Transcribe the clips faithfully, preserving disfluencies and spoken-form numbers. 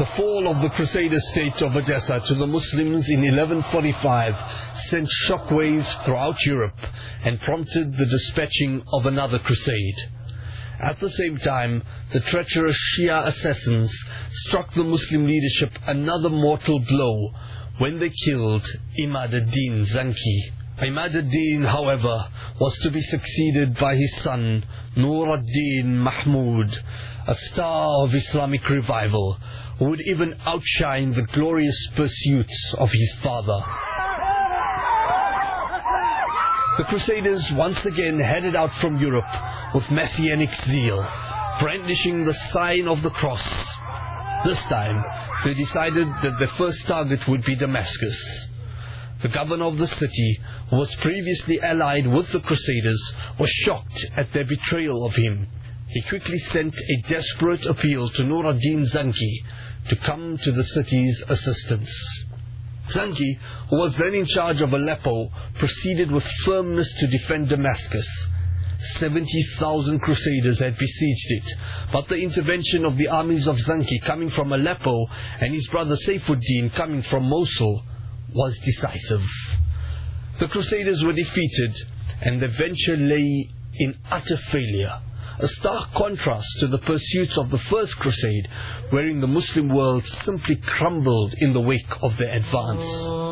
The fall of the Crusader state of Edessa to the Muslims in eleven forty-five sent shockwaves throughout Europe and prompted the dispatching of another crusade. At the same time, the treacherous Shia assassins struck the Muslim leadership another mortal blow when they killed Imad ad-Din Zanki. Imad ad-Din, however, was to be succeeded by his son Nur ad-Din Mahmud, a star of Islamic revival, who would even outshine the glorious pursuits of his father. The Crusaders once again headed out from Europe with messianic zeal, brandishing the sign of the cross. This time, they decided that their first target would be Damascus. The governor of the city, who was previously allied with the Crusaders, was shocked at their betrayal of him. He quickly sent a desperate appeal to Nur ad-Din Zanki to come to the city's assistance. Zanki, who was then in charge of Aleppo, proceeded with firmness to defend Damascus. seventy thousand Crusaders had besieged it, but the intervention of the armies of Zanki coming from Aleppo and his brother Saifuddin coming from Mosul was decisive. The Crusaders were defeated, and their venture lay in utter failure, a stark contrast to the pursuits of the First Crusade, wherein the Muslim world simply crumbled in the wake of their advance.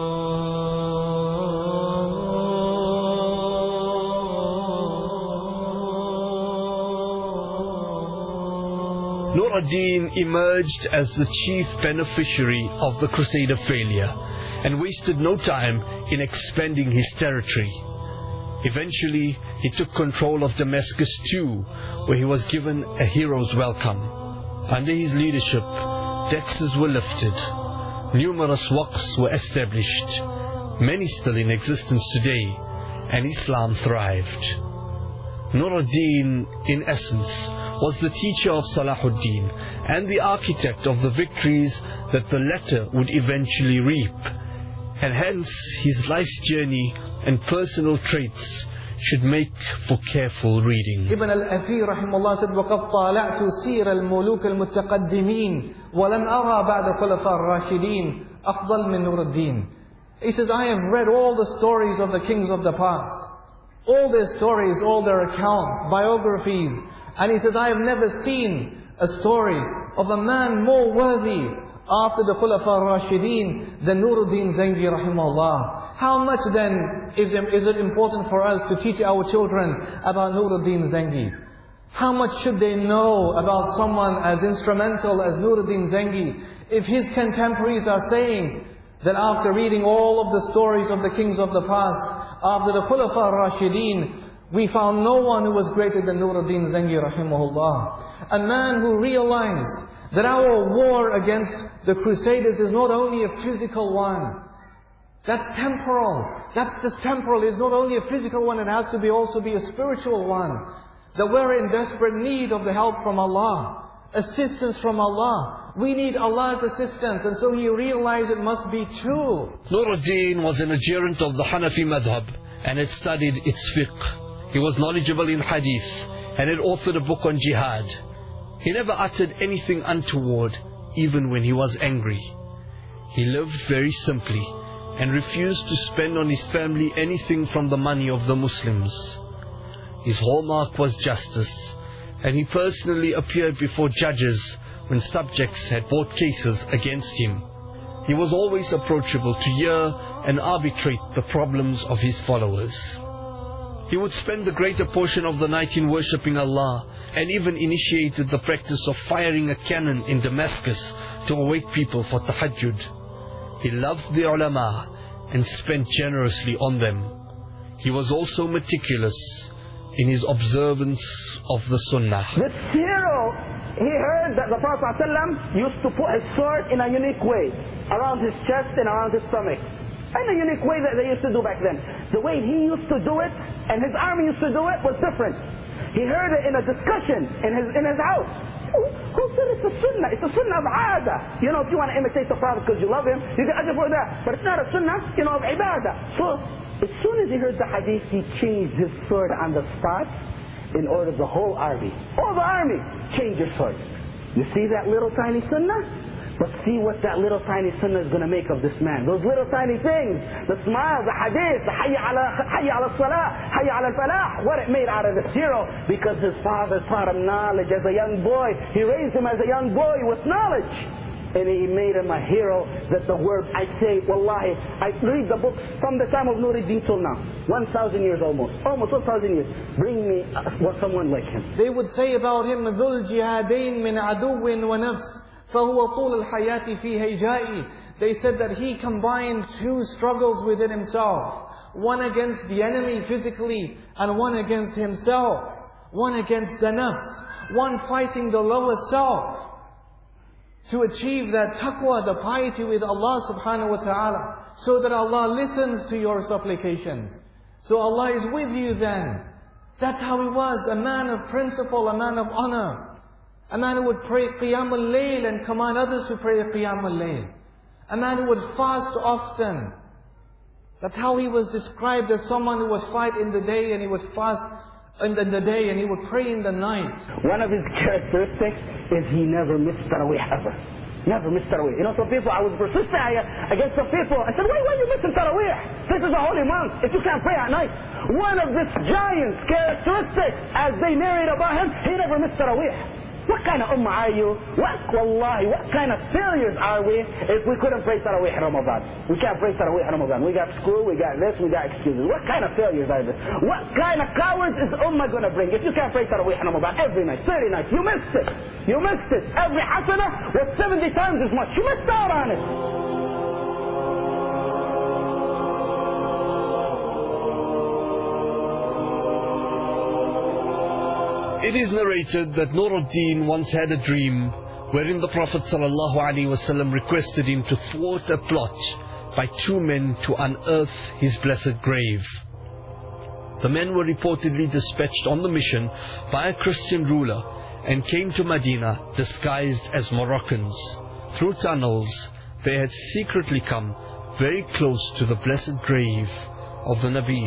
Nur ad-Din emerged as the chief beneficiary of the Crusader failure, and wasted no time in expanding his territory. Eventually, he took control of Damascus too, where he was given a hero's welcome. Under his leadership, taxes were lifted, numerous waqfs were established, many still in existence today, and Islam thrived. Nur ad-Din, in essence, was the teacher of Salahuddin and the architect of the victories that the latter would eventually reap, and hence his life's journey and personal traits should make for careful reading. Ibn al-Athir rahimahullah said, وَقَدْ طَالَعْتُ سِيرَ الْمُلُوكَ الْمُتَقَدِّمِينَ وَلَنْ أَرَى بَعْدَ خُلَفَاء الرَّاشِدِينَ أَفْضَلْ مِنْ نُورِ الدِّينِ. He says, I have read all the stories of the kings of the past, all their stories, all their accounts, biographies, and he says, I have never seen a story of a man more worthy after the Khulafa al-Rashideen than Nur ad-Din Zangi rahimahullah. How much then is, is it important for us to teach our children about Nur ad-Din Zangi? How much should they know about someone as instrumental as Nur ad-Din Zangi, if his contemporaries are saying that after reading all of the stories of the kings of the past, after the Khulafa al-Rashideen, we found no one who was greater than Nur ad-Din Zangi rahimahullah. A man who realized that our war against the Crusaders is not only a physical one. That's temporal. That's just temporal. It's not only a physical one, it has to be also be a spiritual one. That we're in desperate need of the help from Allah, assistance from Allah. We need Allah's assistance, and so he realized it must be two. Nur ad-Din was an adherent of the Hanafi madhab and had studied its fiqh. He was knowledgeable in hadith and had authored a book on jihad. He never uttered anything untoward, even when he was angry. He lived very simply and refused to spend on his family anything from the money of the Muslims. His hallmark was justice, and he personally appeared before judges when subjects had brought cases against him. He was always approachable to hear and arbitrate the problems of his followers. He would spend the greater portion of the night in worshipping Allah, and even initiated the practice of firing a cannon in Damascus to awake people for tahajjud. He loved the ulama and spent generously on them. He was also meticulous in his observance of the sunnah. This hero, he heard that the Prophet ﷺ used to put his sword in a unique way, around his chest and around his stomach. In a unique way that they used to do back then. The way he used to do it, and his army used to do it, was different. He heard it in a discussion in his in his house. Who, who said it's a sunnah? It's a sunnah of aada. You know, if you want to imitate the Prophet because you love him, you get ajr for that. But it's not a sunnah, you know, of ibadah. So, as soon as he heard the hadith, he changed his sword on the spot in order the whole army, all the army, change your sword. You see that little tiny sunnah? But see what that little tiny sunnah is going to make of this man. Those little tiny things, the smile, the hadith, the hayya ala, hayya ala salah, hayya ala falah, what it made out of this hero, because his father taught him knowledge as a young boy. He raised him as a young boy with knowledge. And he made him a hero that the word, I say, wallahi, I read the books from the time of Nuruddin till now. one thousand years almost. Almost one thousand years. Bring me uh, someone like him. They would say about him, ذُو الْجِهَادَيْن مِنْ عَدُوٍ وَنَفْسٍ فَهُوَ طُولُ الْحَيَاةِ فِي هَيْجَائِ. They said that he combined two struggles within himself. One against the enemy physically, and one against himself. One against the nafs. One fighting the lower self. To achieve that taqwa, the piety with Allah subhanahu wa ta'ala. So that Allah listens to your supplications. So Allah is with you then. That's how he was. A man of principle, a man of honor. A man who would pray Qiyam al-Layl and command others to pray Qiyam al-Layl. A man who would fast often. That's how he was described, as someone who would fight in the day and he would fast in the, in the day and he would pray in the night. One of his characteristics is he never missed Taraweeh ever. Never missed Taraweeh. You know, some people, I was persistent against some people. I said, why, why are you missing Taraweeh? This is a holy month. If you can't pray at night. One of this giant's characteristics, as they narrate about him, he never missed Taraweeh. What kind of ummah are you? What, wallahi, what kind of failures are we if we couldn't pray Taraweeh in Ramadan? We can't pray Taraweeh in Ramadan. We got school, we got this, we got excuses. What kind of failures are this? What kind of cowards is ummah going to bring if you can't pray Taraweeh in Ramadan every night, thirty nights? You missed it. You missed it. Every hasanah was seventy times as much. You missed out on it. It is narrated that Nuruddin once had a dream wherein the Prophet ﷺ requested him to thwart a plot by two men to unearth his blessed grave. The men were reportedly dispatched on the mission by a Christian ruler and came to Medina disguised as Moroccans. Through tunnels, they had secretly come very close to the blessed grave of the Nabi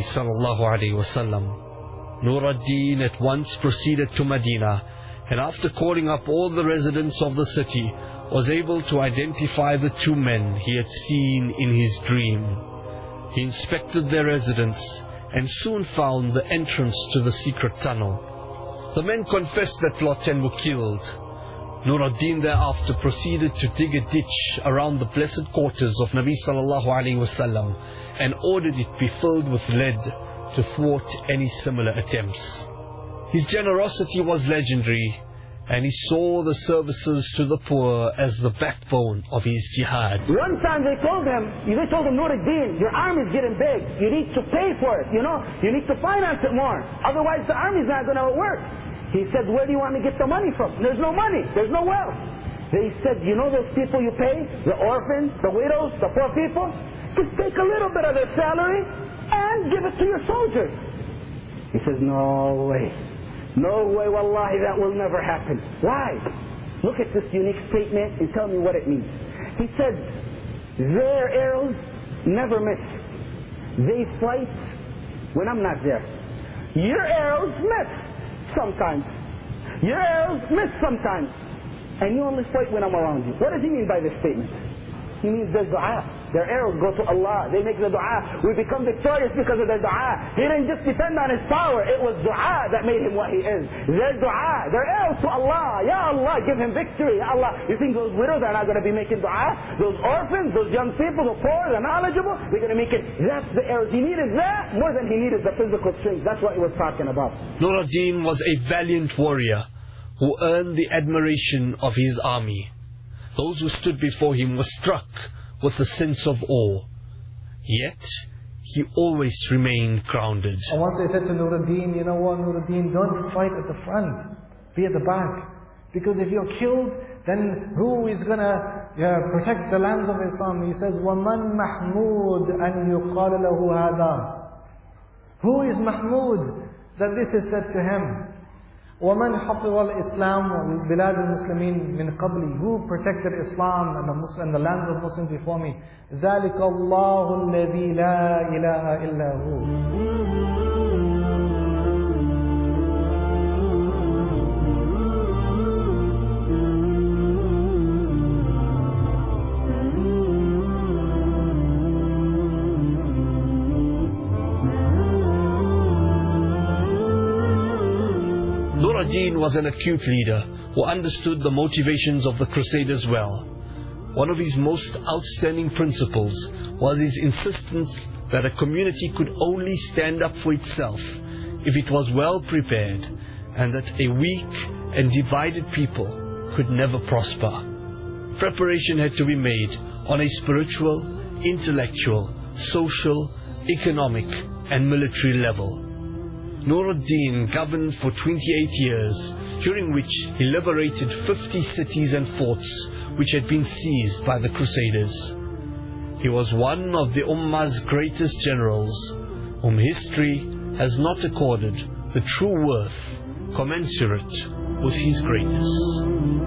ﷺ. Nuruddin at once proceeded to Medina, and after calling up all the residents of the city, was able to identify the two men he had seen in his dream. He inspected their residence and soon found the entrance to the secret tunnel. The men confessed their plot and were killed. Nuruddin thereafter proceeded to dig a ditch around the blessed quarters of Nabi sallallahu alaihi wasallam and ordered it be filled with lead to thwart any similar attempts. His generosity was legendary, and he saw the services to the poor as the backbone of his jihad. One time they told him, they told him, Nuruddin, your army's getting big. You need to pay for it, you know. You need to finance it more. Otherwise the army's not going to work. He said, where do you want to get the money from? There's no money. There's no wealth. They said, you know those people you pay? The orphans, the widows, the poor people? Just take a little bit of their salary and give it to your soldiers. He says, no way. No way, wallahi, that will never happen. Why? Look at this unique statement and tell me what it means. He said, their arrows never miss. They fight when I'm not there. Your arrows miss sometimes. Your arrows miss sometimes. And you only fight when I'm around you. What does he mean by this statement? He means their dua. Their arrows go to Allah. They make the dua. We become victorious because of their dua. He didn't just depend on his power. It was dua that made him what he is. Their dua. Their arrows to Allah. Ya Allah, give him victory. Ya Allah. You think those widows are not going to be making dua? Those orphans, those young people, the poor, the knowledgeable, they're going to make it. That's the arrows. He needed that more than he needed the physical strength. That's what he was talking about. Nuruddin was a valiant warrior who earned the admiration of his army. Those who stood before him were struck with a sense of awe. Yet, he always remained grounded. And once they said to Nuruddin, you know what, Nuruddin, don't fight at the front. Be at the back. Because if you're killed, then who is going to yeah, protect the lands of Islam? He says, وَمَنْ مَحْمُودٌ أَنْ يُقَالَ لَهُ هَذَا. Who is Mahmud that this is said to him? وَمَنْ حَفِظَ الْإِسْلَامُ بِلَادِ الْمُسْلِمِينَ مِنْ قَبْلِ. Who protected Islam and the, Muslim, and the lands of Muslims before me? ذَلِكَ اللَّهُ الَّذِي لَا إِلَهَ إِلَّا هُوَ. ad-Din was an acute leader who understood the motivations of the Crusaders well. One of his most outstanding principles was his insistence that a community could only stand up for itself if it was well prepared, and that a weak and divided people could never prosper. Preparation had to be made on a spiritual, intellectual, social, economic and military level. Nur ad-Din governed for twenty-eight years, during which he liberated fifty cities and forts which had been seized by the Crusaders. He was one of the Ummah's greatest generals, whom history has not accorded the true worth commensurate with his greatness.